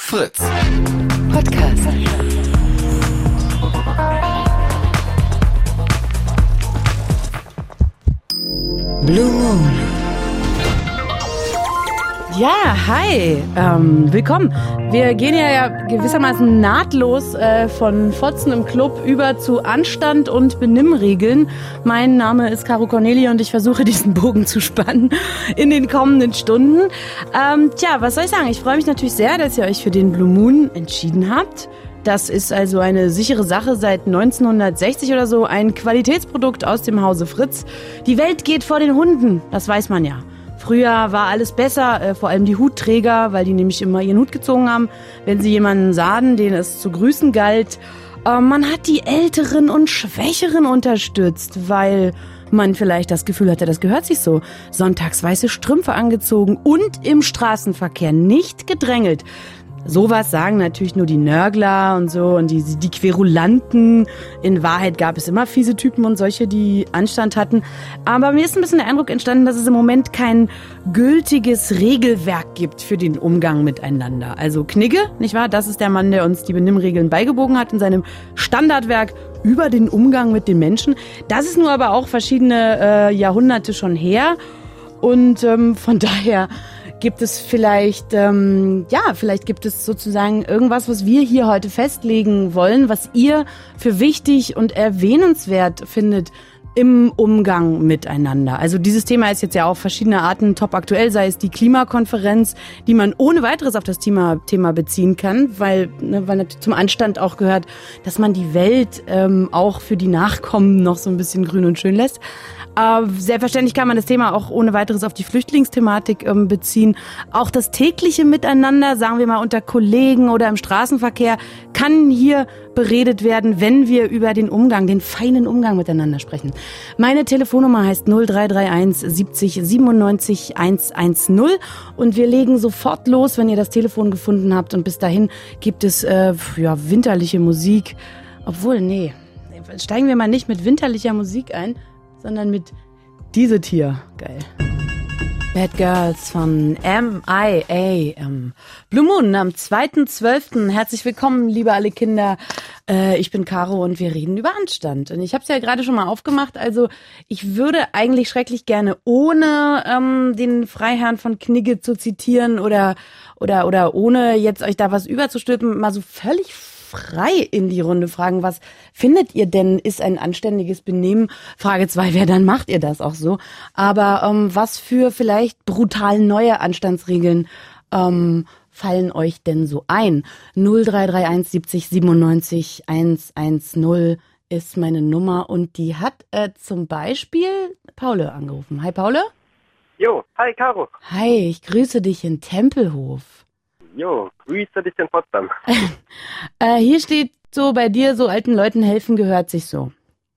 Fritz. Podcast. Blue Moon. Ja, hi, willkommen. Wir gehen ja gewissermaßen nahtlos von Fotzen im Club über zu Anstand und Benimmregeln. Mein Name ist Caro Cornelia und ich versuche diesen Bogen zu spannen in den kommenden Stunden. Was soll ich sagen? Ich freue mich natürlich sehr, dass ihr euch für den Blue Moon entschieden habt. Das ist also eine sichere Sache seit 1960 oder so, ein Qualitätsprodukt aus dem Hause Fritz. Die Welt geht vor den Hunden, das weiß man ja. Früher war alles besser, vor allem die Hutträger, weil die nämlich immer ihren Hut gezogen haben, wenn sie jemanden sahen, den es zu grüßen galt. Man hat die Älteren und Schwächeren unterstützt, weil man vielleicht das Gefühl hatte, das gehört sich so. Sonntags weiße Strümpfe angezogen und im Straßenverkehr nicht gedrängelt. Sowas sagen natürlich nur die Nörgler und so und die Querulanten. In Wahrheit gab es immer fiese Typen und solche, die Anstand hatten. Aber mir ist ein bisschen der Eindruck entstanden, dass es im Moment kein gültiges Regelwerk gibt für den Umgang miteinander. Also Knigge, nicht wahr? Das ist der Mann, der uns die Benimmregeln beigebogen hat in seinem Standardwerk über den Umgang mit den Menschen. Das ist nur aber auch verschiedene Jahrhunderte schon her. Und von daher gibt es vielleicht gibt es sozusagen irgendwas, was wir hier heute festlegen wollen, was ihr für wichtig und erwähnenswert findet im Umgang miteinander. Also dieses Thema ist jetzt ja auf verschiedene Arten top aktuell, sei es die Klimakonferenz, die man ohne weiteres auf das Thema beziehen kann, weil zum Anstand auch gehört, dass man die Welt auch für die Nachkommen noch so ein bisschen grün und schön lässt. Selbstverständlich kann man das Thema auch ohne weiteres auf die Flüchtlingsthematik beziehen. Auch das tägliche Miteinander, sagen wir mal unter Kollegen oder im Straßenverkehr, kann hier beredet werden, wenn wir über den feinen Umgang miteinander sprechen. Meine Telefonnummer heißt 0331 70 97 110 und wir legen sofort los, wenn ihr das Telefon gefunden habt. Und bis dahin gibt es winterliche Musik. Obwohl, steigen wir mal nicht mit winterlicher Musik ein, sondern mit diese hier. Geil. Bad Girls von M.I.A. Blue Moon am 2.12. Herzlich willkommen, liebe alle Kinder. Ich bin Caro und wir reden über Anstand. Und ich habe es ja gerade schon mal aufgemacht. Also ich würde eigentlich schrecklich gerne, ohne den Freiherrn von Knigge zu zitieren oder ohne jetzt euch da was überzustülpen, mal so völlig frei in die Runde fragen, was findet ihr denn, ist ein anständiges Benehmen? Frage 2, dann macht ihr das auch so. Aber was für vielleicht brutal neue Anstandsregeln fallen euch denn so ein? 0331 70 97 110 ist meine Nummer und die hat zum Beispiel Paule angerufen. Hi Paule. Jo, hi Caro. Hi, ich grüße dich in Tempelhof. Jo, grüße dich in Potsdam. Hier steht so, bei dir, so alten Leuten helfen gehört sich so.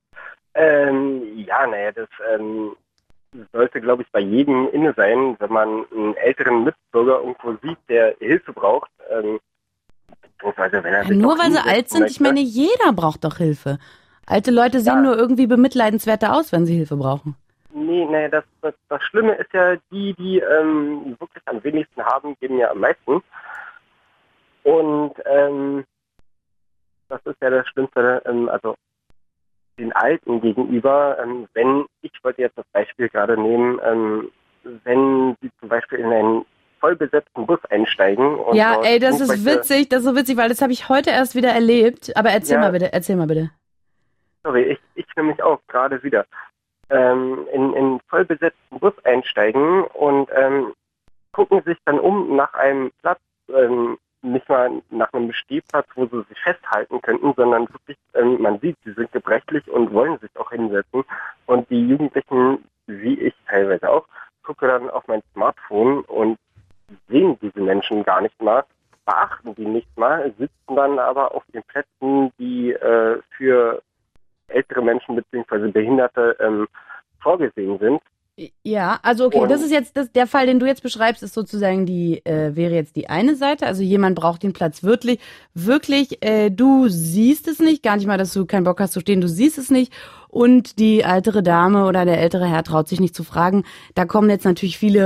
Das sollte, glaube ich, bei jedem inne sein, wenn man einen älteren Mitbürger irgendwo sieht, der Hilfe braucht. Beziehungsweise wenn er sich nur weil sie alt sind, ich meine, jeder braucht doch Hilfe. Alte Leute sehen nur irgendwie bemitleidenswerter aus, wenn sie Hilfe brauchen. Das Schlimme ist ja, die wirklich am wenigsten haben, geben ja am meisten. Und das ist ja das Schlimmste, den Alten gegenüber. Ich wollte jetzt das Beispiel gerade nehmen, wenn sie zum Beispiel in einen vollbesetzten Bus einsteigen. Und das ist witzig, weil das habe ich heute erst wieder erlebt. Aber erzähl mal bitte. Sorry, ich nämlich auch gerade wieder. In vollbesetzten Bus einsteigen und gucken sich dann um nach einem Platz, nicht mal nach einem Stehplatz, wo sie sich festhalten könnten, sondern wirklich, man sieht, sie sind gebrechlich und wollen sich auch hinsetzen. Und die Jugendlichen, wie ich teilweise auch, gucke dann auf mein Smartphone und sehen diese Menschen gar nicht mal, beachten die nicht mal, sitzen dann aber auf den Plätzen, die für ältere Menschen bzw. Behinderte vorgesehen sind. Ja, also okay, das ist jetzt der Fall, den du jetzt beschreibst, ist sozusagen wäre jetzt die eine Seite. Also jemand braucht den Platz wirklich, du siehst es nicht, gar nicht mal, dass du keinen Bock hast zu stehen, du siehst es nicht und die ältere Dame oder der ältere Herr traut sich nicht zu fragen. Da kommen jetzt natürlich viele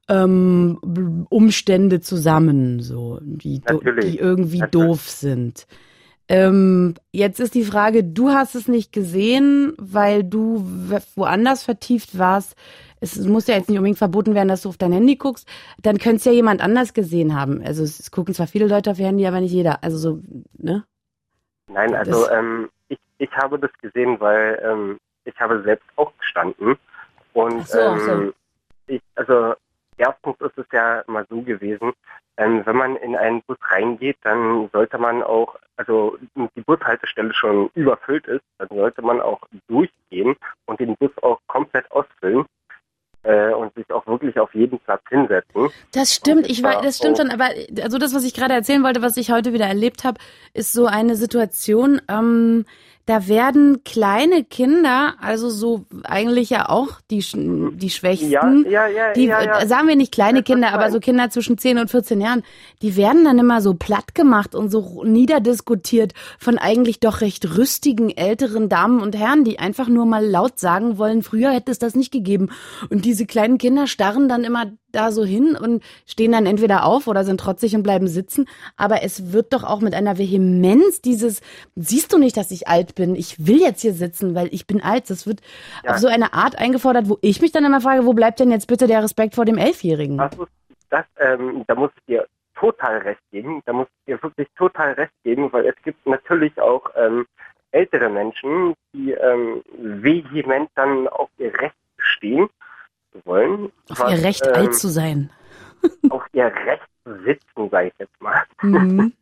Umstände zusammen, so, die irgendwie doof sind. Jetzt ist die Frage, du hast es nicht gesehen, weil du woanders vertieft warst. Es muss ja jetzt nicht unbedingt verboten werden, dass du auf dein Handy guckst. Dann könnte es ja jemand anders gesehen haben. Also es gucken zwar viele Leute auf ihr Handy, aber nicht jeder. Also so, ne? Nein, also ich habe das gesehen, weil ich habe selbst auch gestanden. Und so. Erstens ist es ja mal so gewesen, wenn man in einen Bus reingeht, dann sollte man auch, also die Bushaltestelle schon überfüllt ist, dann sollte man auch durchgehen und den Bus auch komplett ausfüllen und sich auch wirklich auf jeden Platz hinsetzen. Das stimmt, das stimmt schon, aber also das, was ich gerade erzählen wollte, was ich heute wieder erlebt habe, ist so eine Situation, da werden kleine Kinder, also so eigentlich ja auch die Schwächsten, sagen wir nicht kleine Kinder, aber so Kinder zwischen 10 und 14 Jahren, die werden dann immer so platt gemacht und so niederdiskutiert von eigentlich doch recht rüstigen älteren Damen und Herren, die einfach nur mal laut sagen wollen, früher hätte es das nicht gegeben. Und diese kleinen Kinder starren dann immer da so hin und stehen dann entweder auf oder sind trotzig und bleiben sitzen. Aber es wird doch auch mit einer Vehemenz siehst du nicht, dass ich alt bin? Ich will jetzt hier sitzen, weil ich bin alt. Das wird auf so eine Art eingefordert, wo ich mich dann immer frage, wo bleibt denn jetzt bitte der Respekt vor dem 11-Jährigen? Da muss ich dir total recht geben. Da muss ich dir wirklich total recht geben, weil es gibt natürlich auch ältere Menschen, die vehement dann auf ihr Recht bestehen wollen. Auf ihr Recht, alt zu sein. Auf ihr Recht zu sitzen, sage ich jetzt mal. Mhm.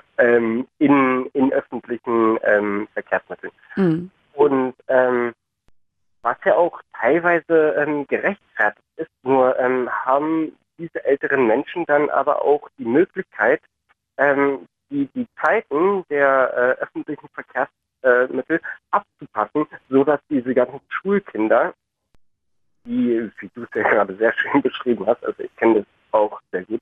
In öffentlichen Verkehrsmitteln. Mhm. Und was ja auch teilweise gerechtfertigt ist, nur haben diese älteren Menschen dann aber auch die Möglichkeit, die Zeiten der öffentlichen Verkehrsmittel abzupassen, sodass diese ganzen Schulkinder, die, wie du es ja gerade sehr schön beschrieben hast, also ich kenne das auch sehr gut,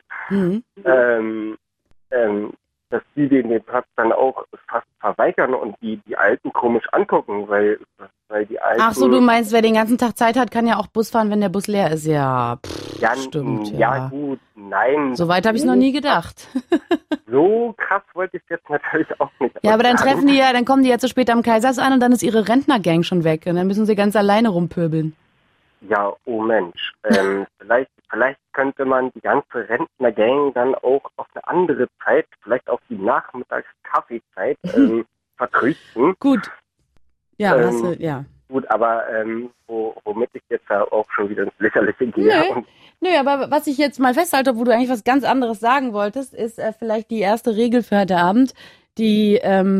dass die den Platz dann auch fast verweigern und die Alten komisch angucken, weil die Alten... Ach so, du meinst, wer den ganzen Tag Zeit hat, kann ja auch Bus fahren, wenn der Bus leer ist. Ja, stimmt. Ja, gut, nein. So weit habe ich es noch nie gedacht. So krass wollte ich es jetzt natürlich auch nicht. Ja, aber dann kommen die ja zu spät am Kaisers an und dann ist ihre Rentnergang schon weg und dann müssen sie ganz alleine rumpöbeln. Ja, oh Mensch. Vielleicht könnte man die ganze Rentnergang dann auch auf eine andere Zeit, vielleicht auf die Nachmittags-Kaffeezeit vertrösten. Gut. Ja, ja. Gut, aber womit ich jetzt ja auch schon wieder ins Lächerliche gehe. Nö, aber was ich jetzt mal festhalte, wo du eigentlich was ganz anderes sagen wolltest, ist vielleicht die erste Regel für heute Abend, die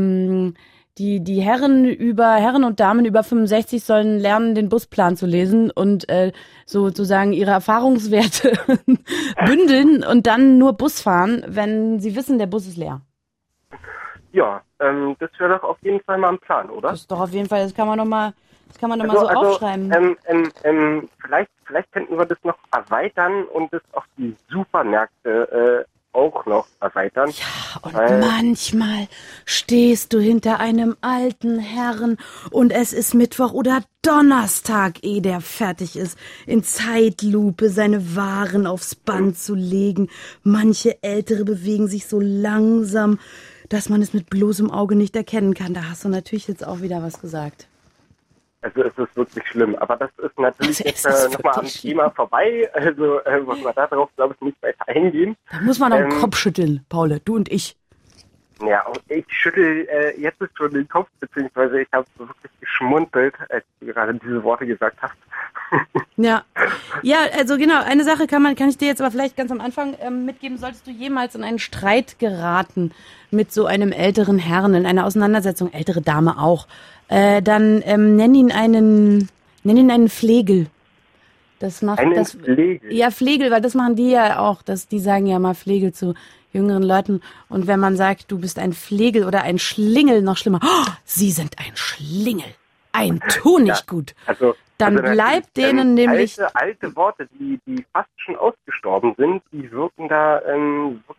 Herren und Damen über 65 sollen lernen, den Busplan zu lesen und sozusagen ihre Erfahrungswerte bündeln und dann nur Bus fahren, wenn sie wissen, der Bus ist leer. Ja, das wäre doch auf jeden Fall mal ein Plan, oder? Das ist doch auf jeden Fall, das kann man doch mal so aufschreiben. Vielleicht könnten wir das noch erweitern und das auf die Supermärkte auch noch erweitern. Ja, und manchmal stehst du hinter einem alten Herrn und es ist Mittwoch oder Donnerstag, ehe der fertig ist, in Zeitlupe seine Waren aufs Band zu legen. Manche Ältere bewegen sich so langsam, dass man es mit bloßem Auge nicht erkennen kann. Da hast du natürlich jetzt auch wieder was gesagt. Also es ist wirklich schlimm, aber das ist natürlich jetzt nochmal am Thema vorbei, also muss man da drauf, glaube ich, nicht weiter eingehen. Da muss man auch den Kopf schütteln, Paul, du und ich. Ja, und ich schüttel jetzt schon den Kopf, beziehungsweise ich habe wirklich geschmunzelt, als du gerade diese Worte gesagt hast. Ja, also genau, eine Sache kann ich dir jetzt aber vielleicht ganz am Anfang mitgeben, solltest du jemals in einen Streit geraten mit so einem älteren Herrn, in einer Auseinandersetzung, ältere Dame auch, dann nenn ihn einen Flegel. Flegel? Ja, Flegel, weil das machen die ja auch, die sagen ja mal Flegel zu jüngeren Leuten. Und wenn man sagt, du bist ein Flegel oder ein Schlingel, noch schlimmer, sie sind ein Schlingel, ein Tunichtgut. Dann bleibt denen nämlich... Alte Worte, die fast schon ausgestorben sind, die wirken da wirklich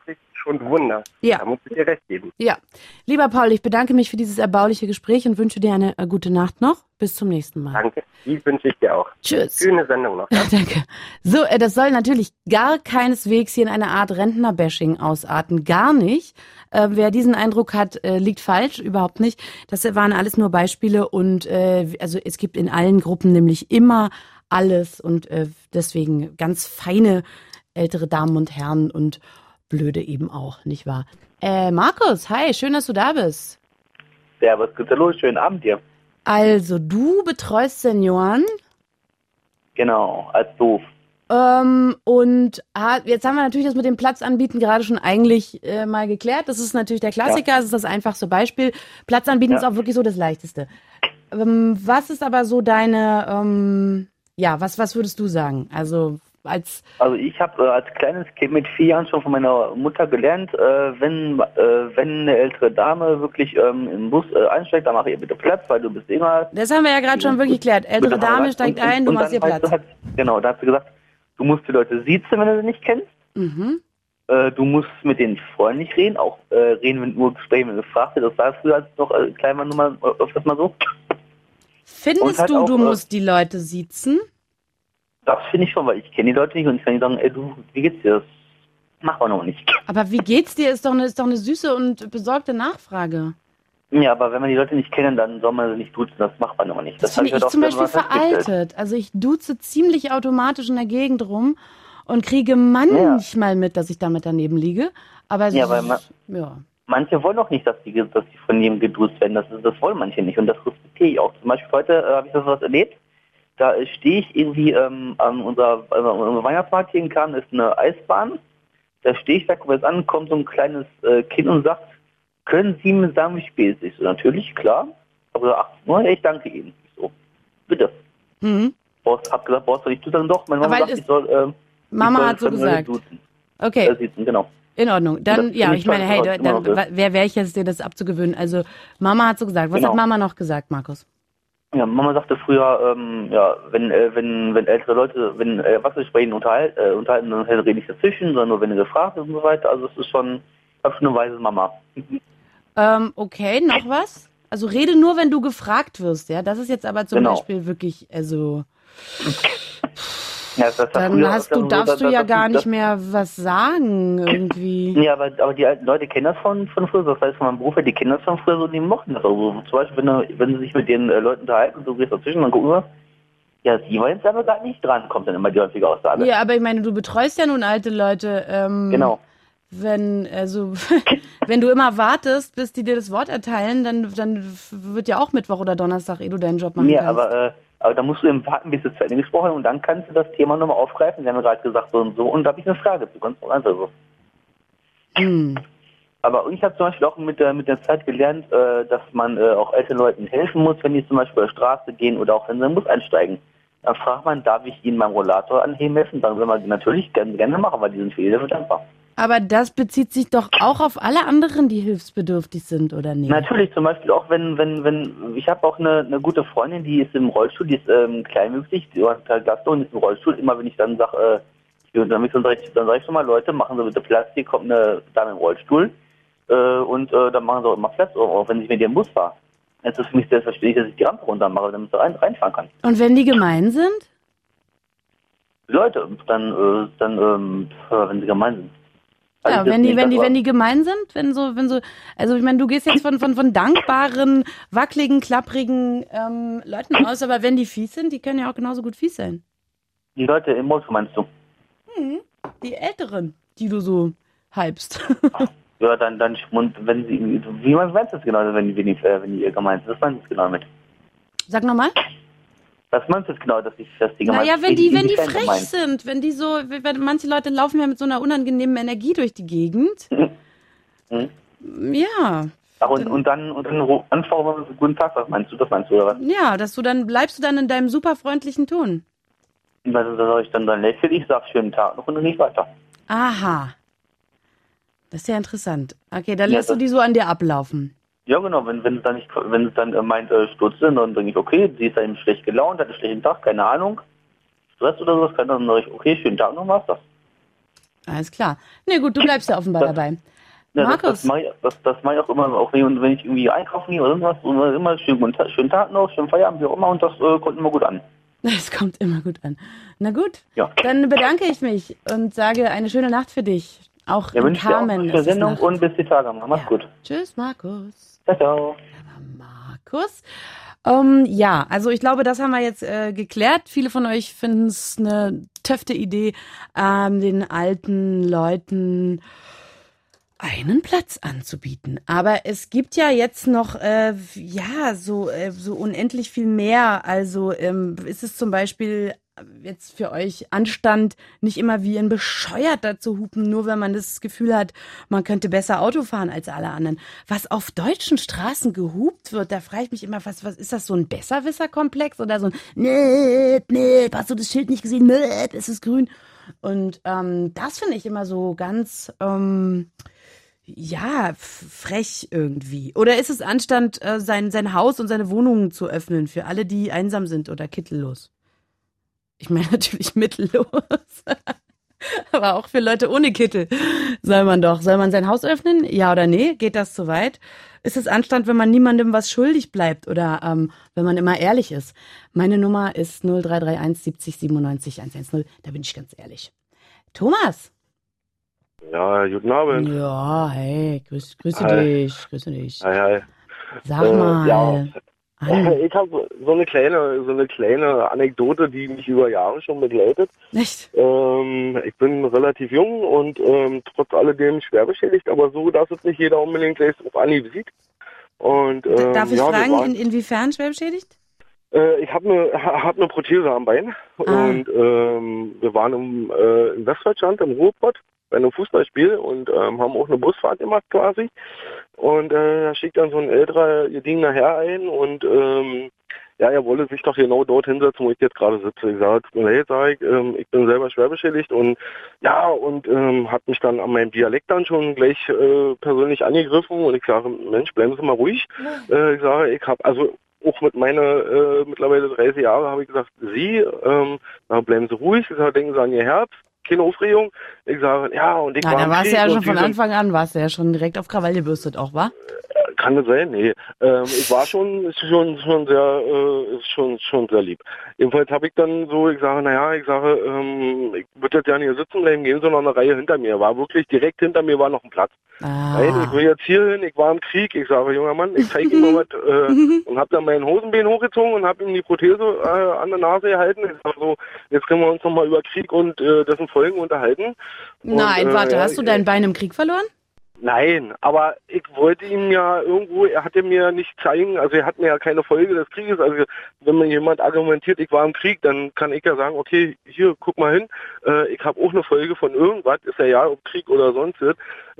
und Wunder. Ja. Da muss ich dir recht geben. Ja. Lieber Paul, ich bedanke mich für dieses erbauliche Gespräch und wünsche dir eine gute Nacht noch. Bis zum nächsten Mal. Danke. Die wünsche ich dir auch. Tschüss. Schöne Sendung noch. Ja? Danke. So, das soll natürlich gar keineswegs hier in eine Art Rentner-Bashing ausarten. Gar nicht. Wer diesen Eindruck hat, liegt falsch. Überhaupt nicht. Das waren alles nur Beispiele und also es gibt in allen Gruppen nämlich immer alles und deswegen ganz feine ältere Damen und Herren und blöde eben auch, nicht wahr? Markus, hi, schön, dass du da bist. Ja, was gibt's da los? Schönen Abend dir. Also, du betreust Senioren. Genau, als doof. Und jetzt haben wir natürlich das mit dem Platzanbieten gerade schon eigentlich mal geklärt. Das ist natürlich der Klassiker, das ist das einfachste Beispiel. Platzanbieten ist auch wirklich so das Leichteste. Was ist aber so deine, was würdest du sagen? Also ich habe als kleines Kind mit 4 Jahren schon von meiner Mutter gelernt, wenn eine ältere Dame wirklich im Bus einsteigt, dann mach ihr bitte Platz, weil du bist immer... Das haben wir ja gerade schon wirklich geklärt. Ältere Dame steigt ein, du machst ihr Platz. Genau, da hat sie gesagt, du musst die Leute siezen, wenn du sie nicht kennst. Mhm. Du musst mit denen freundlich reden, auch reden, wenn nur Gespräche, wenn du gefragt wird. Das war früher als noch klein war, nur mal öfters mal so. Findest halt du musst die Leute siezen? Das finde ich schon, weil ich kenne die Leute nicht und ich kann nicht sagen, ey du, wie geht's dir? Das macht man noch nicht. Aber wie geht's dir, ist doch eine süße und besorgte Nachfrage. Ja, aber wenn man die Leute nicht kennt, dann soll man sie nicht duzen, das macht man aber nicht. Das finde ich zum Beispiel veraltet. Also ich duze ziemlich automatisch in der Gegend rum und kriege manchmal mit, dass ich damit daneben liege. Aber manche wollen auch nicht, dass die von jedem geduzt werden. Das wollen manche nicht und das respektiere ich auch. Zum Beispiel heute habe ich das was erlebt. Da stehe ich irgendwie an unserer Weihnachtsmarkt hier in Kahn, ist eine Eisbahn. Da stehe ich da, gucke jetzt an, kommt so ein kleines Kind und sagt, können Sie mir sagen, wie spät es ist? So, natürlich, klar. Aber 18 Uhr, ich danke Ihnen. Ich so, bitte. Mhm. Hab gesagt, soll ich du sagen? Doch, meine Mama sagt, ich soll... Mama hat so gesagt. Okay. Genau. In Ordnung. Dann, ich meine, hey, wer wäre ich jetzt, dir das abzugewöhnen? Also, Mama hat so gesagt. Was hat Mama noch gesagt, Markus? Ja, Mama sagte früher, wenn ältere Leute, wenn Erwachsene sprechen, unterhalten, dann rede ich dazwischen, sondern nur wenn du gefragt ist und so weiter. Also es ist schon, ich habe schon eine weise Mama. Okay, noch was? Also rede nur, wenn du gefragt wirst, ja? Das ist jetzt aber zum Beispiel wirklich, also... Ja, dann darfst du ja gar nicht mehr was sagen, irgendwie. Ja, aber die alten Leute kennen das von früher, das heißt von meinem Beruf her, die kennen das von früher so, die mochten das. Also zum Beispiel, wenn sie sich mit den Leuten unterhalten und du gehst dazwischen, dann gucken wir, ja, die war jetzt aber gar nicht dran, kommt dann immer die häufige Aussage. Ja, aber ich meine, du betreust ja nun alte Leute. Genau. Wenn du immer wartest, bis die dir das Wort erteilen, dann wird ja auch Mittwoch oder Donnerstag, ehe du deinen Job machen kannst. Aber da musst du eben warten, bis es zu Ende gesprochen und dann kannst du das Thema nochmal aufgreifen. Wir haben gerade gesagt so und so und da habe ich eine Frage zu, ganz einfach so. Aber ich habe zum Beispiel auch mit der Zeit gelernt, dass man auch älteren Leuten helfen muss, wenn die zum Beispiel auf der Straße gehen oder auch wenn sie in den Bus einsteigen. Dann fragt man, darf ich ihnen meinen Rollator anheben helfen? Dann will man natürlich gerne machen, weil die sind für jede dankbar. Aber das bezieht sich doch auch auf alle anderen, die hilfsbedürftig sind, oder nicht? Natürlich, zum Beispiel auch wenn ich habe auch eine gute Freundin, die ist im Rollstuhl, die ist kleinwüchsig, die hat halt Gastro und ist im Rollstuhl. Immer wenn ich dann sage, dann sag ich schon mal, Leute, machen Sie bitte Platz, hier kommt eine Dame im Rollstuhl und dann machen Sie auch immer Platz, auch wenn ich mit ihr im Bus fahre. Es ist für mich selbstverständlich, dass ich die Rampe runter mache, damit sie reinfahren kann. Und wenn die gemein sind? Leute, dann wenn sie gemein sind. Ja, wenn die gemein sind, also ich meine, du gehst jetzt von dankbaren, wackeligen, klapprigen Leuten aus, aber wenn die fies sind, die können ja auch genauso gut fies sein. Die Leute im Rollstuhl meinst du? Die Älteren, die du so hypst. Ja, dann wenn sie, wie man meinst das genau, wenn die gemeint sind, was meinst du genau mit? Sag nochmal. Was meinst du jetzt genau, dass die gemeint sind? Naja, wenn die frech sind, wenn manche Leute laufen ja mit so einer unangenehmen Energie durch die Gegend. Ja. Ach, und dann anfangen wir guten Tag, was meinst du, oder was? Ja, bleibst du dann in deinem super freundlichen Ton. Also, da soll ich dann lächeln, ich sag schönen Tag noch und dann nicht weiter. Aha. Das ist ja interessant. Okay, dann lässt du die so an dir ablaufen. Ja, genau, wenn es dann meint, stutzen, dann denke ich, okay, sie ist dann schlecht gelaunt, hat einen schlechten Tag, keine Ahnung, Stress oder sowas, dann sage ich, okay, schönen Tag noch, was das. Alles klar. Nee, gut, du bleibst ja offenbar dabei. Markus. Das mache ich auch immer, auch wenn ich irgendwie einkaufen gehe oder irgendwas, und immer schönen Tag noch, schönen Feierabend, wie auch immer, und das kommt immer gut an. Es kommt immer gut an. Na gut, Ja. dann bedanke ich mich und sage eine schöne Nacht für dich. Auch in wünsche dir auch Carmen. eine schöne Sendung und bis die Tage. Mach's gut. Tschüss, Markus. Ciao, ciao. Markus. Ja, also ich glaube, das haben wir jetzt geklärt. Viele von euch finden es eine töfte Idee, den alten Leuten einen Platz anzubieten. Aber es gibt ja jetzt noch so unendlich viel mehr. Also ist es zum Beispiel jetzt für euch Anstand, nicht immer wie ein Bescheuerter zu hupen, nur wenn man das Gefühl hat, man könnte besser Auto fahren als alle anderen. Was auf deutschen Straßen gehupt wird, da frage ich mich immer, was ist das, so ein Besserwisser-Komplex oder so ein hast du das Schild nicht gesehen? Es ist grün. Und das finde ich immer so ganz frech irgendwie. Oder ist es Anstand, sein Haus und seine Wohnungen zu öffnen für alle, die einsam sind oder kittellos? Ich meine natürlich mittellos. Aber auch für Leute ohne Kittel soll man sein Haus öffnen? Ja oder nee? Geht das zu weit? Ist es Anstand, wenn man niemandem was schuldig bleibt oder wenn man immer ehrlich ist? Meine Nummer ist 0331 70 97 110. Da bin ich ganz ehrlich. Thomas? Ja, guten Abend. Ja, hey, grüße dich. Hi. Sag mal. Ja. Ich habe so eine kleine Anekdote, die mich über Jahre schon begleitet. Echt? Ich bin relativ jung und trotz alledem schwer beschädigt, aber so, dass es nicht jeder unbedingt gleich auf Anhieb sieht. Und, darf ich fragen, inwiefern schwer beschädigt? Ich habe eine Prothese am Bein und wir waren in Westdeutschland, im Ruhrpott, bei einem Fußballspiel und haben auch eine Busfahrt gemacht quasi. Und da schickt dann so ein älterer gediegener Herr ein und er wolle sich doch genau dort hinsetzen, wo ich jetzt gerade sitze. Ich sage, tut mir leid, ich bin selber schwer beschädigt und hat mich dann an meinem Dialekt dann schon gleich persönlich angegriffen und ich sage, Mensch, bleiben Sie mal ruhig. Ich sage, ich habe auch mit meiner mittlerweile 30 Jahre habe ich gesagt, Sie, bleiben Sie ruhig. Ich sage, denken Sie an Ihr Herz. Keine Aufregung. Ich sage, und ich war da warst du ja schon von Anfang an, warst du ja schon direkt auf Krawall gebürstet auch, wa? Kann das sein? Nee. Ich war schon sehr lieb. Jedenfalls habe ich dann so, ich sage, ich würde jetzt ja nicht sitzen bleiben, gehen Sie noch eine Reihe hinter mir. War wirklich direkt hinter mir war noch ein Platz. Nein, ich will jetzt hier hin, ich war im Krieg. Ich sage, junger Mann, ich zeige Ihnen mal was und habe dann meinen Hosenbein hochgezogen und habe ihm die Prothese an der Nase gehalten. Ich sage so, jetzt können wir uns nochmal über Krieg und dessen Folgen unterhalten. Nein, warte, hast du dein Bein im Krieg verloren? Nein, aber ich wollte ihm ja irgendwo, er hatte mir nicht zeigen, also er hat mir ja keine Folge des Krieges, also wenn mir jemand argumentiert, ich war im Krieg, dann kann ich ja sagen, okay, hier, guck mal hin, ich habe auch eine Folge von irgendwas, ist ja ob Krieg oder sonst was,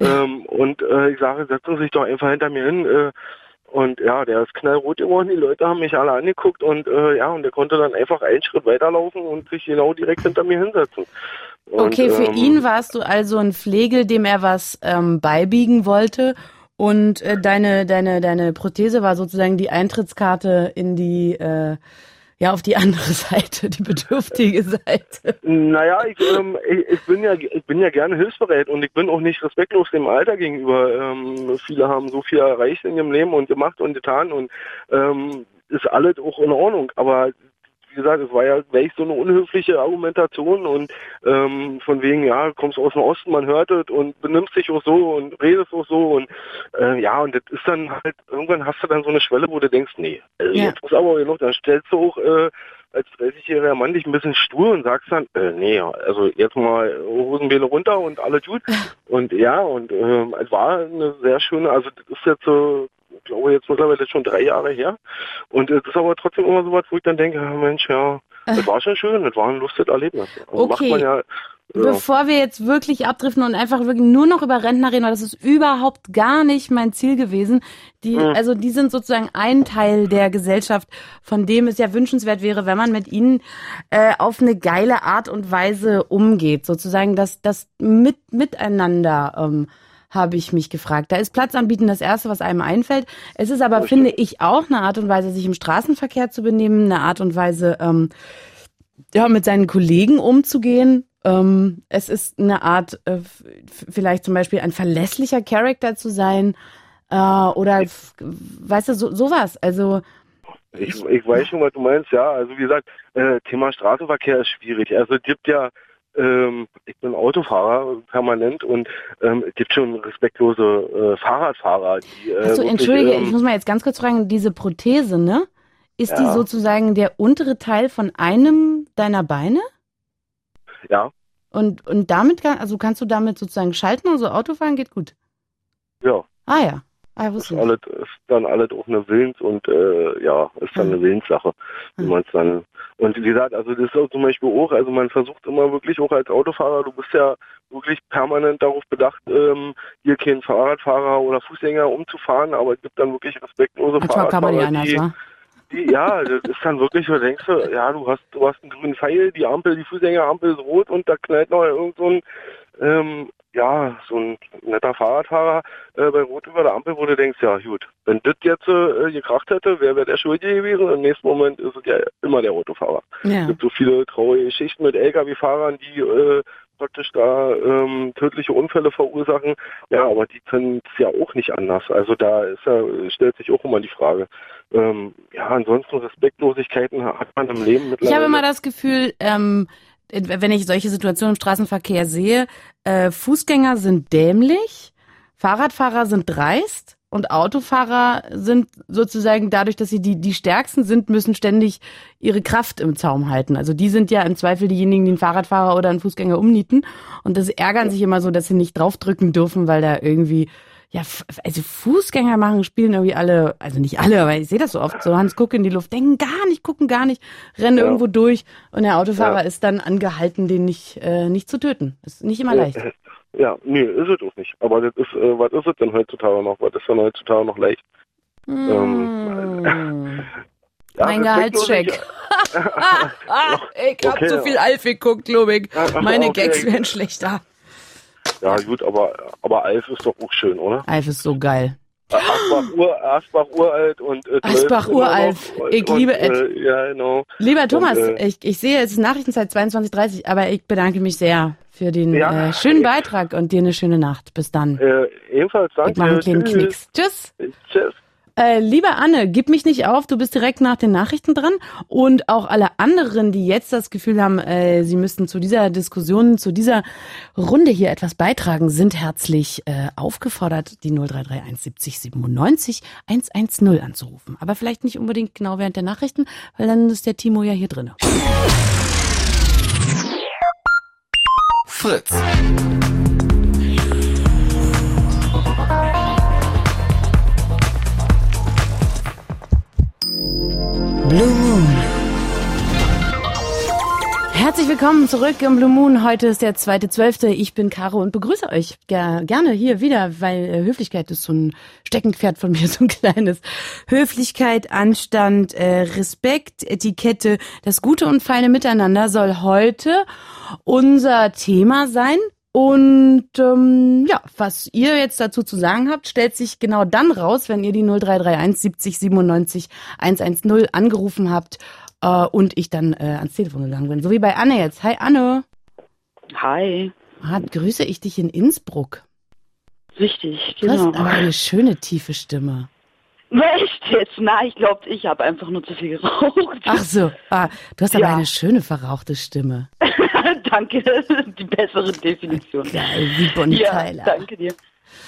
ich sage, setzen Sie sich doch einfach hinter mir hin, und der ist knallrot geworden, die Leute haben mich alle angeguckt und und der konnte dann einfach einen Schritt weiterlaufen und sich genau direkt hinter mir hinsetzen. Und, okay, für ihn warst du also ein Flegel, dem er was beibiegen wollte und deine Prothese war sozusagen die Eintrittskarte in die auf die andere Seite, die bedürftige Seite. Naja, ich bin ja gerne hilfsbereit und ich bin auch nicht respektlos dem Alter gegenüber. Viele haben so viel erreicht in ihrem Leben und gemacht und getan und ist alles auch in Ordnung, aber wie gesagt, es war ja gleich so eine unhöfliche Argumentation und von wegen, kommst aus dem Osten, man hört es und benimmst dich auch so und redest auch so und und das ist dann halt, irgendwann hast du dann so eine Schwelle, wo du denkst, nee, jetzt ist aber genug, dann stellst du auch als 30-jähriger Mann dich ein bisschen stur und sagst dann, also jetzt mal Hosenbeine runter und alles gut und es war eine sehr schöne, also das ist jetzt so, ich glaube jetzt mittlerweile schon 3 Jahre her. Und es ist aber trotzdem immer so was, wo ich dann denke, Mensch, das war schon schön, das war ein lustiges Erlebnis. Also okay. Macht man Bevor wir jetzt wirklich abdriften und einfach wirklich nur noch über Rentner reden, weil das ist überhaupt gar nicht mein Ziel gewesen. Also die sind sozusagen ein Teil der Gesellschaft, von dem es ja wünschenswert wäre, wenn man mit ihnen auf eine geile Art und Weise umgeht. Sozusagen das Miteinander habe ich mich gefragt. Da ist Platz anbieten das Erste, was einem einfällt. Es ist aber, finde ich, auch eine Art und Weise, sich im Straßenverkehr zu benehmen, eine Art und Weise, mit seinen Kollegen umzugehen. es ist eine Art, vielleicht zum Beispiel ein verlässlicher Charakter zu sein, oder, weißt du, sowas. Also ich weiß schon, was du meinst, ja. Also wie gesagt, Thema Straßenverkehr ist schwierig. Also es gibt ja, ich bin Autofahrer permanent und es gibt schon respektlose Fahrradfahrer, die Achso, entschuldige, ich muss mal jetzt ganz kurz fragen, diese Prothese, ne? Ist die sozusagen der untere Teil von einem deiner Beine? Ja. Und damit kannst du damit sozusagen schalten und so Auto fahren geht gut? Ja. Ah ja. Ist dann alles auch eine Willens- und ist dann eine Willenssache, wie man es dann. Und wie gesagt, also das ist auch zum Beispiel auch, also man versucht immer wirklich auch als Autofahrer, du bist ja wirklich permanent darauf bedacht, hier keinen Fahrradfahrer oder Fußgänger umzufahren, aber es gibt dann wirklich respektlose Fahrradfahrer, kann man nicht anders, wa? Ja, das ist dann wirklich, du denkst, ja, du hast einen grünen Pfeil, die Fußgängerampel ist rot und da knallt noch irgend so ein netter Fahrradfahrer bei Rot über der Ampel, wo du denkst, ja gut, wenn das jetzt gekracht hätte, wer wäre der Schuldige gewesen? Im nächsten Moment ist es ja immer der Autofahrer. Ja. Es gibt so viele traurige Geschichten mit Lkw-Fahrern, die praktisch da tödliche Unfälle verursachen. Ja, aber die sind es ja auch nicht anders. Also da stellt sich auch immer die Frage. Ansonsten Respektlosigkeiten hat man im Leben mittlerweile. Ich habe immer das Gefühl, wenn ich solche Situationen im Straßenverkehr sehe, Fußgänger sind dämlich, Fahrradfahrer sind dreist und Autofahrer sind sozusagen dadurch, dass sie die Stärksten sind, müssen ständig ihre Kraft im Zaum halten. Also die sind ja im Zweifel diejenigen, die einen Fahrradfahrer oder einen Fußgänger umnieten und das ärgern sich immer so, dass sie nicht draufdrücken dürfen, weil da irgendwie also Fußgänger spielen irgendwie alle, also nicht alle, aber ich sehe das so oft, so Hans gucken in die Luft, gucken gar nicht, rennen irgendwo durch und der Autofahrer ist dann angehalten, den nicht zu töten. Ist nicht immer leicht. Ja, nee, ist es auch nicht. Aber das ist, was ist es denn heutzutage noch? Was ist denn heutzutage noch leicht? Mein Gehaltscheck. Ich hab zu viel Alf geguckt, glaube ich. Meine Gags werden schlechter. Ja gut, aber Alf ist doch auch schön, oder? Alf ist so geil. Asbach uralt und Asbach uralt. Ich liebe es. Ja, genau. Lieber Thomas, ich sehe, es ist Nachrichtenzeit 22:30, aber ich bedanke mich sehr für den schönen Beitrag und dir eine schöne Nacht. Bis dann. Ebenfalls, danke. Ich mache einen kleinen Knicks. Tschüss. Tschüss. Liebe Anne, gib mich nicht auf, du bist direkt nach den Nachrichten dran. Und auch alle anderen, die jetzt das Gefühl haben, sie müssten zu dieser Diskussion, zu dieser Runde hier etwas beitragen, sind herzlich aufgefordert, die 0331 70 97 110 anzurufen. Aber vielleicht nicht unbedingt genau während der Nachrichten, weil dann ist der Timo ja hier drin. Fritz. Blue Moon. Herzlich willkommen zurück im Blue Moon. Heute ist der 2.12. Ich bin Caro und begrüße euch gerne hier wieder, weil Höflichkeit ist so ein Steckenpferd von mir, so ein kleines. Höflichkeit, Anstand, Respekt, Etikette, das gute und feine Miteinander soll heute unser Thema sein. Und was ihr jetzt dazu zu sagen habt, stellt sich genau dann raus, wenn ihr die 0331 70 97 110 angerufen habt und ich dann ans Telefon gegangen bin. So wie bei Anne jetzt. Hi Anne. Hi. Grüße ich dich in Innsbruck. Richtig, genau. Du hast aber genau. eine schöne, tiefe Stimme. Echt jetzt? Na, ich glaube, ich habe einfach nur zu viel geraucht. Ach so, du hast aber eine schöne, verrauchte Stimme. Danke, die bessere Definition. Geil, wie Bonnie Tyler. Danke dir.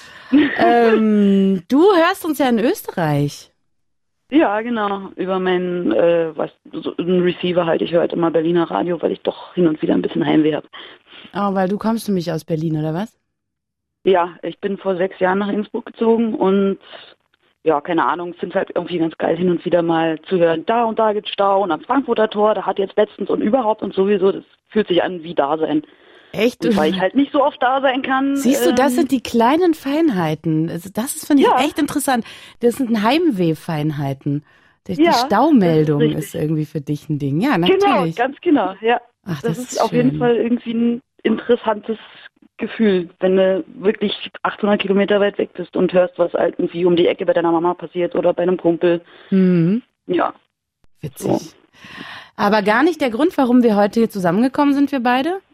Du hörst uns ja in Österreich. Ja, genau. Über meinen einen Receiver halt. Ich höre halt immer Berliner Radio, weil ich doch hin und wieder ein bisschen Heimweh habe. Oh, weil du kommst nämlich aus Berlin, oder was? Ja, ich bin vor 6 Jahren nach Innsbruck gezogen und ja, keine Ahnung, finde es halt irgendwie ganz geil, hin und wieder mal zu hören, da und da gibt's Stau und am Frankfurter Tor, da hat jetzt letztens und überhaupt und sowieso, das fühlt sich an wie Dasein. Echt? Und weil ich halt nicht so oft da sein kann. Siehst du, das sind die kleinen Feinheiten. Das ist, finde ich, echt interessant. Das sind Heimweh-Feinheiten. Die Staumeldung ist irgendwie für dich ein Ding. Ja, natürlich. Genau, ganz genau, ja. Ach, das ist auf jeden Fall irgendwie ein interessantes Gefühl, wenn du wirklich 800 Kilometer weit weg bist und hörst, was halt irgendwie um die Ecke bei deiner Mama passiert oder bei einem Kumpel. Mhm. Ja. Witzig. So. Aber gar nicht der Grund, warum wir heute hier zusammengekommen sind, wir beide?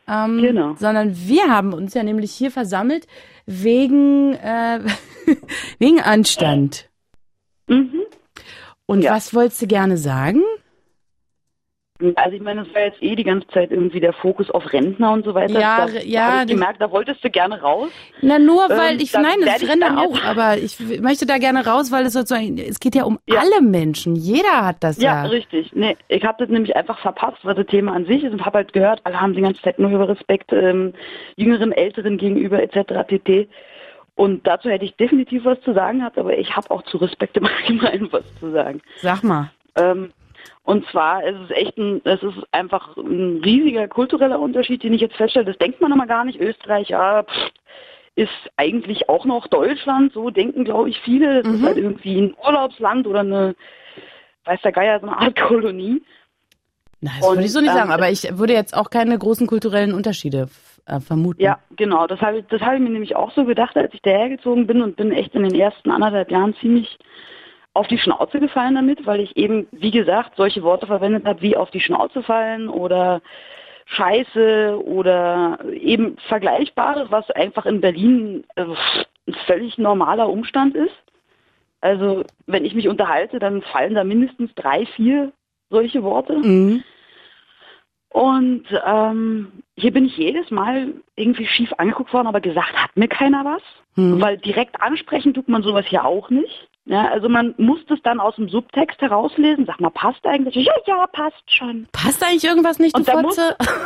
Genau. Sondern wir haben uns ja nämlich hier versammelt wegen wegen Anstand. Mhm. Und Ja. was wolltest du gerne sagen? Also ich meine, das war jetzt die ganze Zeit irgendwie der Fokus auf Rentner und so weiter. Ja, da ja, habe ich gemerkt, da wolltest du gerne raus. Na, nur weil dann nein, das werd ich Rennen dann auch, jetzt- aber ich möchte da gerne raus, weil es geht ja um alle Menschen. Jeder hat das Ja, ja. richtig. Nee, ich habe das nämlich einfach verpasst, was das Thema an sich ist und habe halt gehört, alle haben die ganze Zeit nur über Respekt Jüngeren, Älteren gegenüber etc. pp. Und dazu hätte ich definitiv was zu sagen gehabt, aber ich habe auch zu Respekt im Allgemeinen was zu sagen. Sag mal. Und zwar es ist einfach ein riesiger kultureller Unterschied, den ich jetzt feststelle. Das denkt man immer gar nicht. Österreich, ist eigentlich auch noch Deutschland. So denken, glaube ich, viele. Das ist halt irgendwie ein Urlaubsland oder eine, weiß der Geier, so eine Art Kolonie. Na, das würde ich so nicht Und, sagen, aber ich würde jetzt auch keine großen kulturellen Unterschiede vermuten. Ja, genau. Das habe ich mir nämlich auch so gedacht, als ich dahergezogen bin und bin echt in den ersten 1,5 Jahren ziemlich auf die Schnauze gefallen damit, weil ich eben, wie gesagt, solche Worte verwendet habe wie auf die Schnauze fallen oder Scheiße oder eben Vergleichbares, was einfach in Berlin ein völlig normaler Umstand ist. Also wenn ich mich unterhalte, dann fallen da mindestens 3, 4 solche Worte. Mhm. Und hier bin ich jedes Mal irgendwie schief angeguckt worden, aber gesagt hat mir keiner was. Weil direkt ansprechen tut man sowas hier auch nicht. Ja, also man muss das dann aus dem Subtext herauslesen. Sag mal, passt eigentlich? Ja, passt schon. Passt eigentlich irgendwas nicht, du Und da Fotze? Da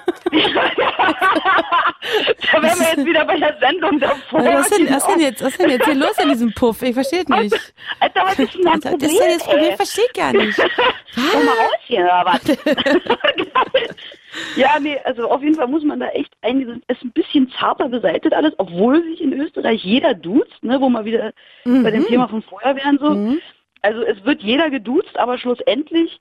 wären wir jetzt wieder bei der Sendung davor. Was ist denn jetzt hier los in diesem Puff? Ich verstehe es nicht. Alter, was ist denn dein Das Problem? ist ja das Problem, ich verstehe gar nicht. Komm mal raus hier, oder was? Ja, nee, also auf jeden Fall muss man da echt es ein bisschen zarter beseitigt alles, obwohl sich in Österreich jeder duzt, ne, wo man wieder bei dem Thema von vorher wären so. Also es wird jeder geduzt, aber schlussendlich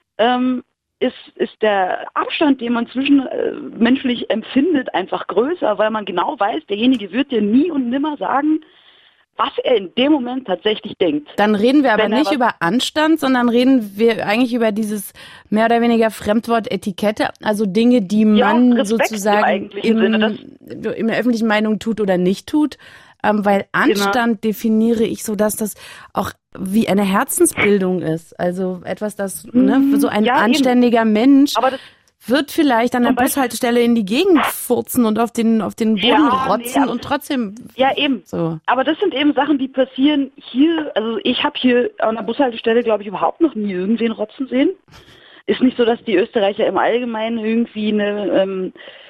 ist der Abstand, den man zwischenmenschlich empfindet, einfach größer, weil man genau weiß, derjenige wird dir nie und nimmer sagen, was er in dem Moment tatsächlich denkt. Dann reden wir aber nicht über Anstand, sondern reden wir eigentlich über dieses mehr oder weniger Fremdwort Etikette, also Dinge, die man Respekt sozusagen in der öffentlichen Meinung tut oder nicht tut. Weil Anstand definiere ich so, dass das auch wie eine Herzensbildung ist. Also etwas, das so ein anständiger Mensch wird vielleicht an der Bushaltestelle in die Gegend furzen und auf den Boden rotzen und trotzdem... Ja, eben. So. Aber das sind eben Sachen, die passieren hier. Also ich habe hier an der Bushaltestelle, glaube ich, überhaupt noch nie irgendwen rotzen sehen. Ist nicht so, dass die Österreicher im Allgemeinen irgendwie eine...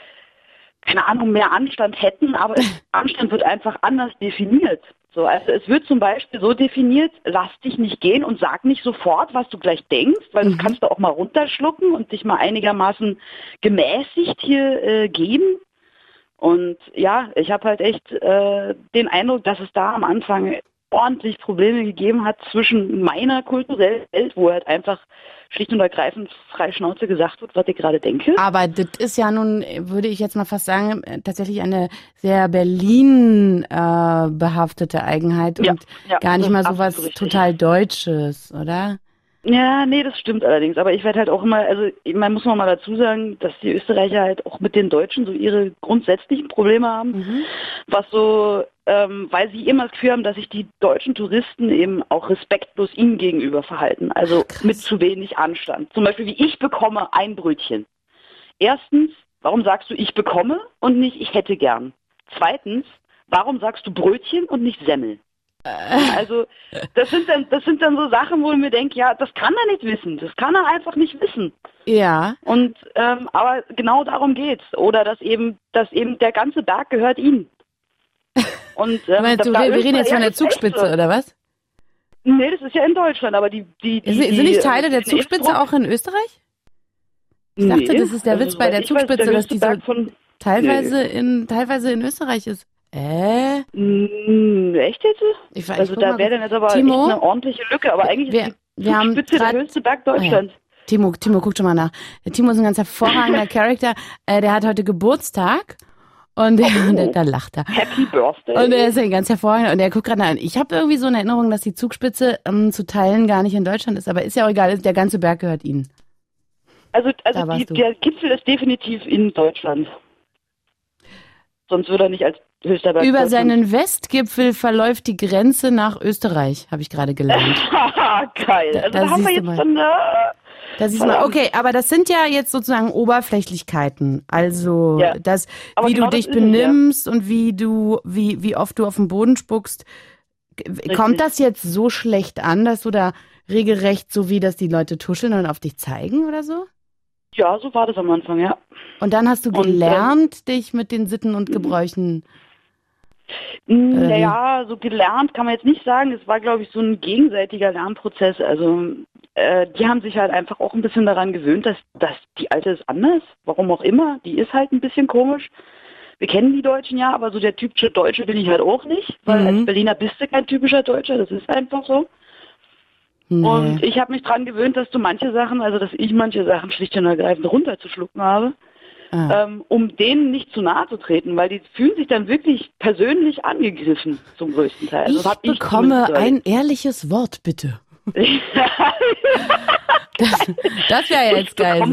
keine Ahnung, mehr Anstand hätten, aber Anstand wird einfach anders definiert. So, also es wird zum Beispiel so definiert, lass dich nicht gehen und sag nicht sofort, was du gleich denkst, weil das kannst du auch mal runterschlucken und dich mal einigermaßen gemäßigt hier geben. Und ja, ich habe halt echt den Eindruck, dass es da am Anfang ordentlich Probleme gegeben hat zwischen meiner kulturellen Welt, wo halt einfach schlicht und ergreifend frei Schnauze gesagt wird, was ich gerade denke. Aber das ist ja nun, würde ich jetzt mal fast sagen, tatsächlich eine sehr Berlin behaftete Eigenheit und gar nicht mal so was total Deutsches, oder? Ja, nee, das stimmt allerdings. Aber ich werde halt auch immer, also man muss mal dazu sagen, dass die Österreicher halt auch mit den Deutschen so ihre grundsätzlichen Probleme haben, was so, weil sie immer das Gefühl haben, dass sich die deutschen Touristen eben auch respektlos ihnen gegenüber verhalten. Also mit zu wenig Anstand. Zum Beispiel wie ich bekomme ein Brötchen. Erstens, warum sagst du ich bekomme und nicht ich hätte gern? Zweitens, warum sagst du Brötchen und nicht Semmel? Also das sind dann so Sachen, wo ich mir denke, ja, das kann er nicht wissen, das kann er einfach nicht wissen. Ja. Und aber genau darum geht's. Oder dass eben der ganze Berg gehört ihnen. Und wir reden jetzt von der Zugspitze, oder was? Nee, das ist ja in Deutschland, aber sind nicht Teile der Zugspitze auch in Österreich? Ich dachte, das ist der Witz bei der Zugspitze, dass die so teilweise in Österreich ist. Echt jetzt? Da wäre dann jetzt aber Timo, echt eine ordentliche Lücke, aber eigentlich ist die Zugspitze der höchste Berg Deutschlands. Timo, guck schon mal nach. Der Timo ist ein ganz hervorragender Charakter. Der hat heute Geburtstag und da lacht er. Happy Birthday. Und er ist ein ganz hervorragender und er guckt gerade an. Ich habe irgendwie so eine Erinnerung, dass die Zugspitze zu Teilen gar nicht in Deutschland ist, aber ist ja auch egal, der ganze Berg gehört ihnen. Also der Gipfel ist definitiv in Deutschland. Sonst würde er nicht als höchster Berg. Über seinen Westgipfel verläuft die Grenze nach Österreich, habe ich gerade gelernt. Geil. Also da haben wir jetzt dann... Das ist mal, okay, aber das sind ja jetzt sozusagen Oberflächlichkeiten. Also das, wie genau du dich benimmst und wie oft du auf den Boden spuckst. Richtig. Kommt das jetzt so schlecht an, dass du da regelrecht, so wie das die Leute tuscheln und auf dich zeigen oder so? Ja, so war das am Anfang, ja. Und dann hast du gelernt, dich mit den Sitten und Gebräuchen... Naja, so gelernt kann man jetzt nicht sagen. Es war, glaube ich, so ein gegenseitiger Lernprozess. Also die haben sich halt einfach auch ein bisschen daran gewöhnt, dass die Alte ist anders. Warum auch immer. Die ist halt ein bisschen komisch. Wir kennen die Deutschen ja, aber so der typische Deutsche bin ich halt auch nicht. Weil als Berliner bist du kein typischer Deutscher. Das ist einfach so. Nee. Und ich habe mich daran gewöhnt, dass ich manche Sachen schlicht und ergreifend runterzuschlucken habe. Um denen nicht zu nahe zu treten, weil die fühlen sich dann wirklich persönlich angegriffen, zum größten Teil. Also ich bekomme ein ehrliches Wort, bitte. das wäre ja jetzt geil.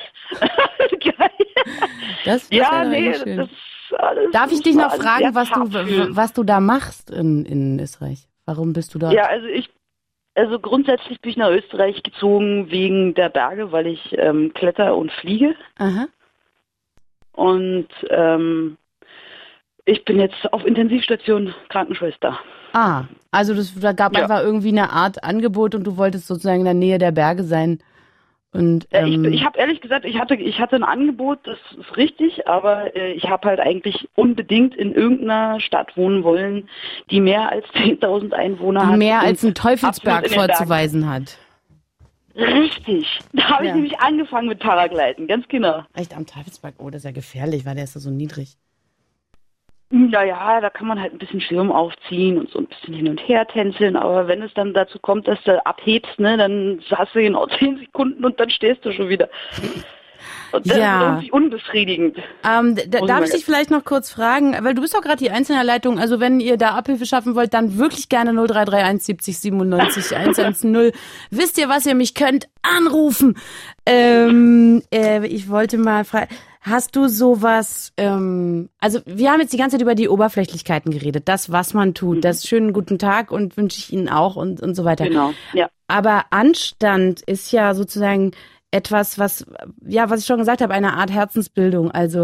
Das wäre schön. Das darf ich dich noch fragen, was du da machst in Österreich? Warum bist du da? Ja, also grundsätzlich bin ich nach Österreich gezogen wegen der Berge, weil ich kletter und fliege. Aha. Und ich bin jetzt auf Intensivstation Krankenschwester. Also da gab einfach irgendwie eine Art Angebot und du wolltest sozusagen in der Nähe der Berge sein. Und ich habe ehrlich gesagt, ich hatte ein Angebot, das ist richtig, aber ich habe halt eigentlich unbedingt in irgendeiner Stadt wohnen wollen, die mehr als 10.000 Einwohner hat. Die mehr als ein Teufelsberg vorzuweisen hat. Richtig. Da habe ich nämlich angefangen mit Paragliden, ganz genau. Echt am Teufelsberg? Oh, das ist ja gefährlich, weil der ist ja so niedrig. Naja, da kann man halt ein bisschen Schirm aufziehen und so ein bisschen hin und her tänzeln, aber wenn es dann dazu kommt, dass du abhebst, ne, dann hast du genau 10 Sekunden und dann stehst du schon wieder. Und das ist irgendwie unbefriedigend. Darf ich dich vielleicht noch kurz fragen, weil du bist doch gerade die Einzelnerleitung, also wenn ihr da Abhilfe schaffen wollt, dann wirklich gerne 0331 70 97 110. Wisst ihr, was ihr mich könnt? Anrufen! Ich wollte mal fragen, hast du sowas, also wir haben jetzt die ganze Zeit über die Oberflächlichkeiten geredet, das, was man tut, das schönen guten Tag und wünsche ich Ihnen auch und so weiter. Genau, ja. Aber Anstand ist ja sozusagen etwas, was ich schon gesagt habe, eine Art Herzensbildung. Also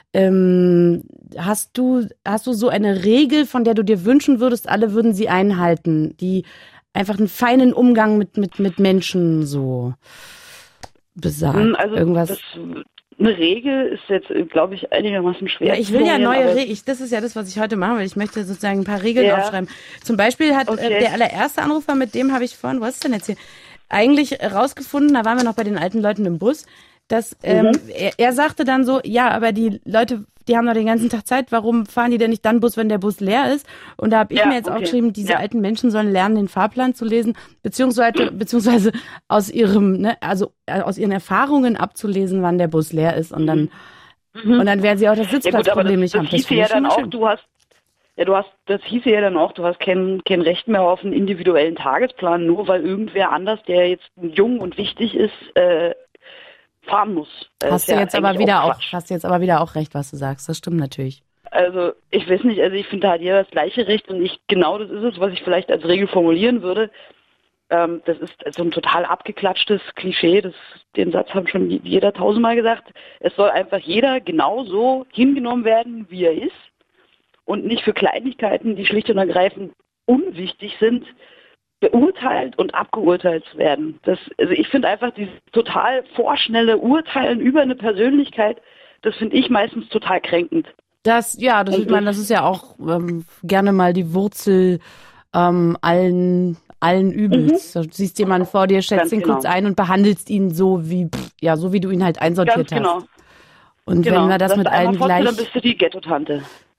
hast du so eine Regel, von der du dir wünschen würdest, alle würden sie einhalten, die einfach einen feinen Umgang mit Menschen so besagt? Also irgendwas. Eine Regel ist jetzt, glaube ich, einigermaßen schwer. Ja, ich will ja neue Regeln. Das ist ja das, was ich heute mache, weil ich möchte sozusagen ein paar Regeln aufschreiben. Zum Beispiel hat der allererste Anrufer, mit dem habe ich vorhin, wo ist es denn jetzt hier? Eigentlich rausgefunden, da waren wir noch bei den alten Leuten im Bus, dass er sagte dann so, ja, aber die Leute, die haben doch den ganzen Tag Zeit, warum fahren die denn nicht dann Bus, wenn der Bus leer ist? Und da habe ich mir jetzt auch geschrieben, diese alten Menschen sollen lernen, den Fahrplan zu lesen, beziehungsweise aus ihrem, aus ihren Erfahrungen abzulesen, wann der Bus leer ist und dann werden sie auch das Sitzplatzproblem nicht haben. Das hieße ja dann auch, das hieße ja dann auch, du hast kein Recht mehr auf einen individuellen Tagesplan, nur weil irgendwer anders, der jetzt jung und wichtig ist, fahren muss. Hast du jetzt aber wieder auch recht, was du sagst. Das stimmt natürlich. Also ich weiß nicht, ich finde, da hat jeder das gleiche Recht und das ist es, was ich vielleicht als Regel formulieren würde. Das ist so ein total abgeklatschtes Klischee, den Satz haben schon jeder 1000-mal gesagt. Es soll einfach jeder genauso hingenommen werden, wie er ist und nicht für Kleinigkeiten, die schlicht und ergreifend unwichtig sind, beurteilt und abgeurteilt zu werden. Also ich finde einfach dieses total vorschnelle Urteilen über eine Persönlichkeit, das finde ich meistens total kränkend. Das ist ja auch gerne mal die Wurzel allen Übels. Du siehst jemanden vor dir, schätzt ihn kurz ein und behandelst ihn so wie du ihn halt einsortiert hast. Genau. Und wenn wir das mit allen gleich... Dann bist du die Ghetto-Tante.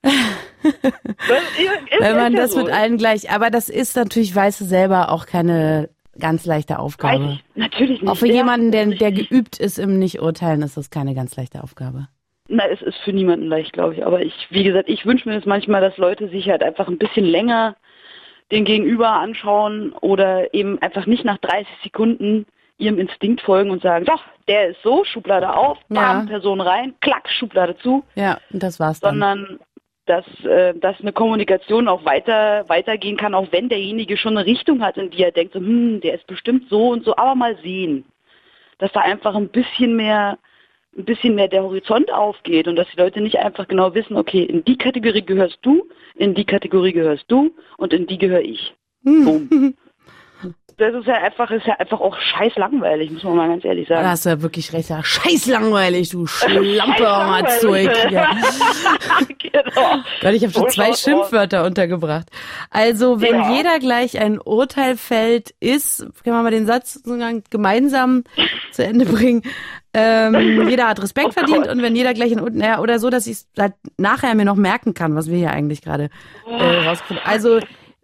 Wenn man das mit allen gleich, aber das ist natürlich, weißt du selber, auch keine ganz leichte Aufgabe. Natürlich nicht. Auch für jemanden, der geübt ist im Nicht-Urteilen, ist das keine ganz leichte Aufgabe. Na, es ist für niemanden leicht, glaube ich. Aber wie gesagt, ich wünsche mir das manchmal, dass Leute sich halt einfach ein bisschen länger den Gegenüber anschauen oder eben einfach nicht nach 30 Sekunden ihrem Instinkt folgen und sagen, doch, der ist so, Schublade auf, bam, Person rein, klack, Schublade zu. Ja, und das war's dann. Sondern dass eine Kommunikation auch weitergehen kann, auch wenn derjenige schon eine Richtung hat, in die er denkt, so, der ist bestimmt so und so, aber mal sehen. Dass da einfach ein bisschen mehr der Horizont aufgeht und dass die Leute nicht einfach genau wissen, okay, in die Kategorie gehörst du, in die Kategorie gehörst du und in die gehöre ich. Boom. Das ist ja einfach auch scheiß langweilig, muss man mal ganz ehrlich sagen. Da hast du ja wirklich recht. Ja, scheiß langweilig, du Schlampe, mal Zeug. Ja. Genau. Gott, ich habe schon 2 Schimpfwörter untergebracht. Also, wenn jeder gleich ein Urteil fällt, können wir mal den Satz sozusagen gemeinsam zu Ende bringen. Jeder hat Respekt verdient und wenn jeder gleich oder so, dass ich es halt nachher mir noch merken kann, was wir hier eigentlich gerade rausfinden. Also,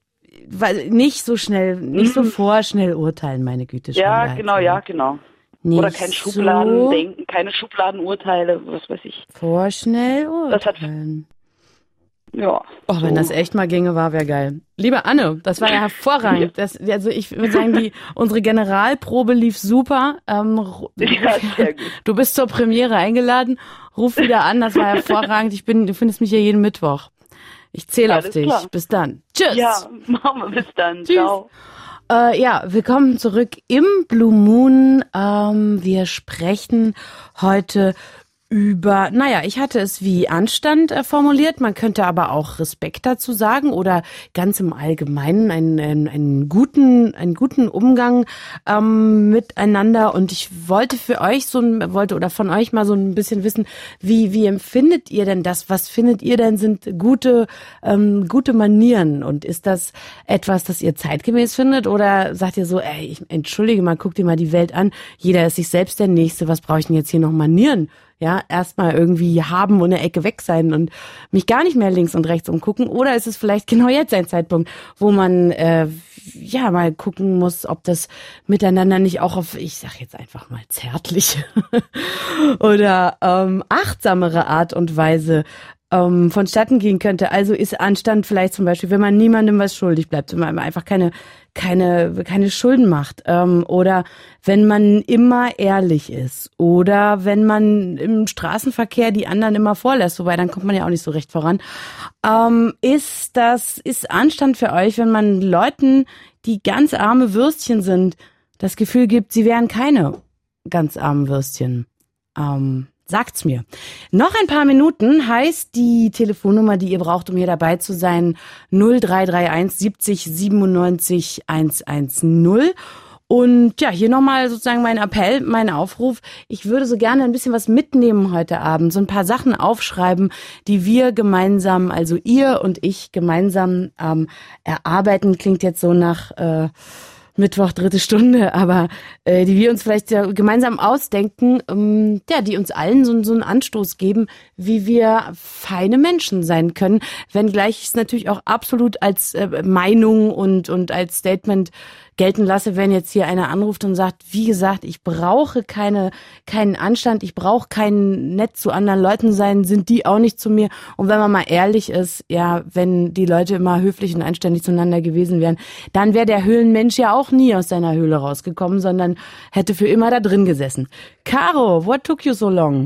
nicht so schnell, nicht so vorschnell urteilen, meine Güte. Ja, genau. Nicht oder kein Schubladendenken, keine Schubladenurteile, was weiß ich. Vorschnell urteilen. Ja. Oh, wenn das echt mal ginge, wäre geil. Liebe Anne, das war ja hervorragend. Also ich würde sagen, unsere Generalprobe lief super. Ja, sehr gut. Du bist zur Premiere eingeladen. Ruf wieder an, das war hervorragend. Du findest mich ja jeden Mittwoch. Ich zähle auf dich. Klar. Bis dann. Tschüss. Ja, machen wir bis dann. Tschüss. Ciao. Willkommen zurück im Blue Moon. Wir sprechen heute über, ich hatte es wie Anstand formuliert, man könnte aber auch Respekt dazu sagen oder ganz im Allgemeinen einen guten Umgang miteinander. Und ich wollte von euch mal so ein bisschen wissen, wie empfindet ihr denn das? Was findet ihr denn sind gute Manieren? Und ist das etwas, das ihr zeitgemäß findet? Oder sagt ihr so, entschuldige mal, guck dir mal die Welt an. Jeder ist sich selbst der Nächste. Was brauche ich denn jetzt hier noch Manieren? Ja, erstmal irgendwie haben und eine Ecke weg sein und mich gar nicht mehr links und rechts umgucken. Oder ist es vielleicht genau jetzt ein Zeitpunkt, wo man mal gucken muss, ob das miteinander nicht auch auf, ich sag jetzt einfach mal zärtliche oder achtsamere Art und Weise vonstatten gehen könnte. Also ist Anstand vielleicht zum Beispiel, wenn man niemandem was schuldig bleibt, wenn man einfach keine Schulden macht, oder wenn man immer ehrlich ist oder wenn man im Straßenverkehr die anderen immer vorlässt, wobei dann kommt man ja auch nicht so recht voran. Ist Anstand für euch, wenn man Leuten, die ganz arme Würstchen sind, das Gefühl gibt, sie wären keine ganz armen Würstchen? Sagt's mir. Noch ein paar Minuten heißt die Telefonnummer, die ihr braucht, um hier dabei zu sein, 0331 70 97 110. Und ja, hier nochmal sozusagen mein Appell, mein Aufruf. Ich würde so gerne ein bisschen was mitnehmen heute Abend, so ein paar Sachen aufschreiben, die wir gemeinsam, also ihr und ich gemeinsam erarbeiten. Klingt jetzt so nach Mittwoch, 3. Stunde, aber die wir uns vielleicht ja gemeinsam ausdenken, die uns allen so einen Anstoß geben, wie wir feine Menschen sein können, wenngleich ich es natürlich auch absolut als Meinung und als Statement gelten lasse, wenn jetzt hier einer anruft und sagt, wie gesagt, ich brauche keinen Anstand, ich brauche kein nett zu anderen Leuten sein, sind die auch nicht zu mir. Und wenn man mal ehrlich ist, ja, wenn die Leute immer höflich und anständig zueinander gewesen wären, dann wäre der Höhlenmensch ja auch nie aus seiner Höhle rausgekommen, sondern hätte für immer da drin gesessen. Caro, what took you so long?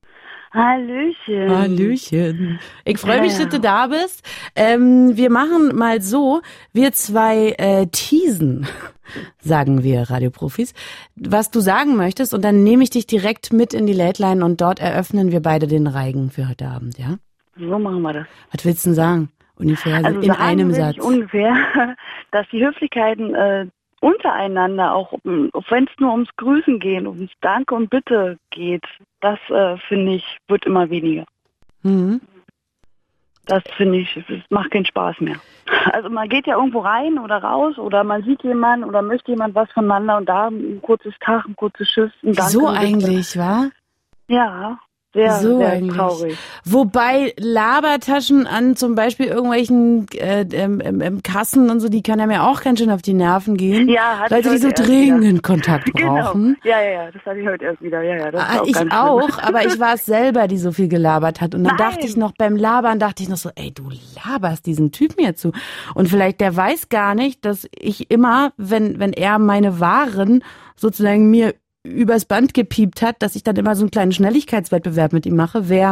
Hallöchen. Ich freue mich, dass du da bist. Wir machen mal so, wir zwei teasen, sagen wir Radioprofis, was du sagen möchtest und dann nehme ich dich direkt mit in die Late Line und dort eröffnen wir beide den Reigen für heute Abend, ja? So machen wir das. Was willst du denn sagen? Ungefähr also in einem Satz. Ungefähr, dass die Höflichkeiten untereinander, auch wenn es nur ums Grüßen geht, ums Danke und Bitte geht, das finde ich, wird immer weniger. Mhm. Das finde ich, das macht keinen Spaß mehr. Also man geht ja irgendwo rein oder raus oder man sieht jemanden oder möchte jemand was voneinander und da ein kurzes Tag, ein kurzes Tschüss, ein Danke. So eigentlich, wa? Ja. Sehr traurig. Wobei Labertaschen an zum Beispiel irgendwelchen Kassen und so, die kann ja mir auch ganz schön auf die Nerven gehen. Ja, Leute, die so dringend Kontakt brauchen. Genau. Ja, das hatte ich heute erst wieder. Ja, das ist auch ich auch, aber ich war es selber, die so viel gelabert hat. Und dann dachte ich noch, beim Labern so, ey, du laberst diesen Typen hier zu. Und vielleicht der weiß gar nicht, dass ich immer, wenn er meine Waren sozusagen mir übers Band gepiept hat, dass ich dann immer so einen kleinen Schnelligkeitswettbewerb mit ihm mache, wer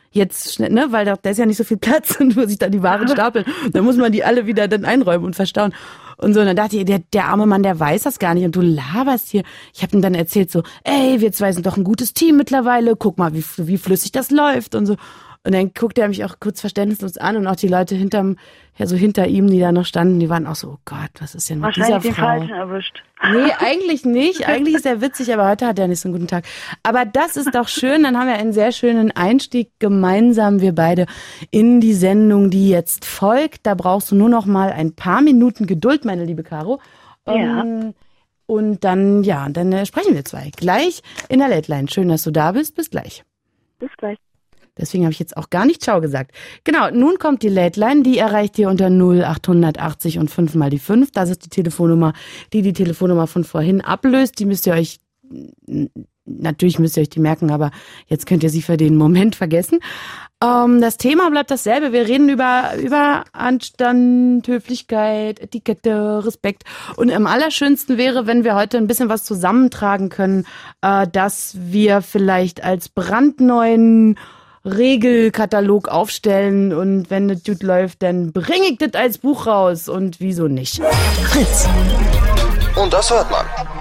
jetzt schnell, ne, weil da ist ja nicht so viel Platz und wo sich dann die Waren stapeln. Da muss man die alle wieder dann einräumen und verstauen. Und so, und dann dachte ich, der arme Mann, der weiß das gar nicht und du laberst hier. Ich habe ihm dann erzählt so, ey, wir zwei sind doch ein gutes Team mittlerweile, guck mal, wie flüssig das läuft und so. Und dann guckte er mich auch kurz verständnislos an und auch die Leute hinter ihm, die da noch standen, die waren auch so, oh Gott, was ist denn mit dieser Frau? Wahrscheinlich den Falschen erwischt. Nee, eigentlich nicht. Eigentlich ist er witzig, aber heute hat er nicht so einen guten Tag. Aber das ist doch schön, dann haben wir einen sehr schönen Einstieg gemeinsam, wir beide, in die Sendung, die jetzt folgt. Da brauchst du nur noch mal ein paar Minuten Geduld, meine liebe Caro. Ja. Und dann sprechen wir zwei. Gleich in der Late Line. Schön, dass du da bist. Bis gleich. Bis gleich. Deswegen habe ich jetzt auch gar nicht Ciao gesagt. Genau, nun kommt die Late Line, die erreicht ihr unter 0880 und 5 mal die 5. Das ist die Telefonnummer, die Telefonnummer von vorhin ablöst. Die müsst ihr euch die merken, aber jetzt könnt ihr sie für den Moment vergessen. Das Thema bleibt dasselbe. Wir reden über Anstand, Höflichkeit, Etikette, Respekt. Und am allerschönsten wäre, wenn wir heute ein bisschen was zusammentragen können, dass wir vielleicht als brandneuen Regelkatalog aufstellen und wenn das gut läuft, dann bringe ich das als Buch raus und wieso nicht. Fritz. Und das hört man.